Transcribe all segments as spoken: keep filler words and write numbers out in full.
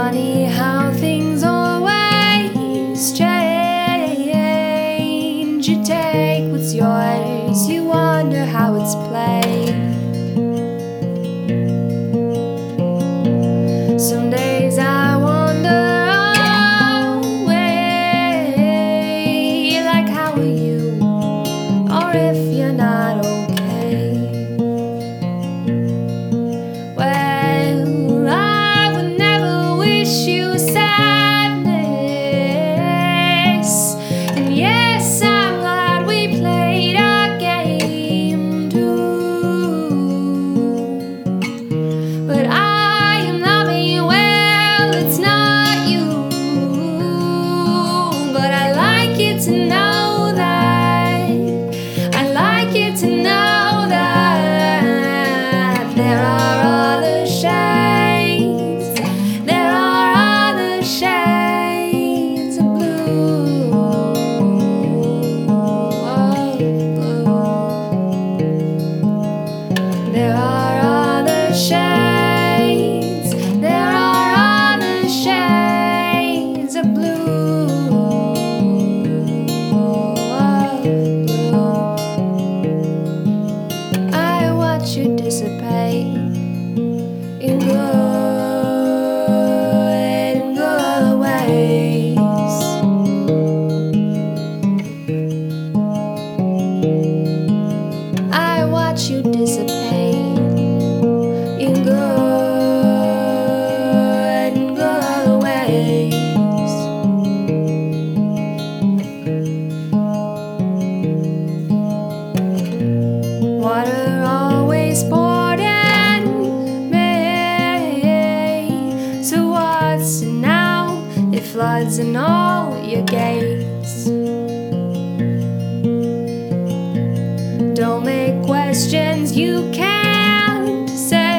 funny how things always change. You take what's yours, you wonder how it's played. Some days I wonder away, like how are you, or if you're not okay. Well, I would never wish you sadness, and yes, I'm glad we played our game too. But I am loving you, well, it's not you, but I like you to know that, I like you to know that there are other shades, there are other shades of blue, oh, blue. There are other shades, there are other shades of blue, oh, blue. I watch you dissipate in good and good ways. I watch you dissipate in good and good ways. Water always poured in me, so what's it now? It floods in all your gates. Don't make questions you can't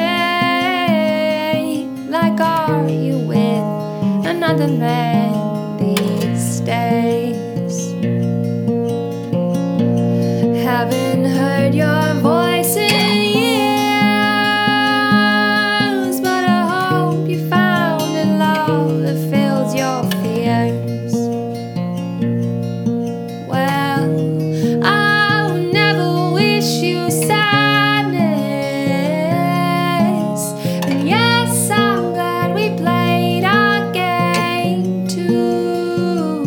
say, like are you with another man these days? Haven't heard your voice in years, but I hope you found a love that fills your fears. Well, I would never wish you sadness, and yes, I'm glad we played our game too.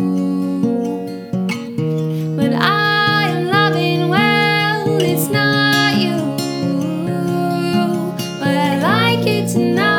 But I am loving, well, it's not you, but I like it tonight.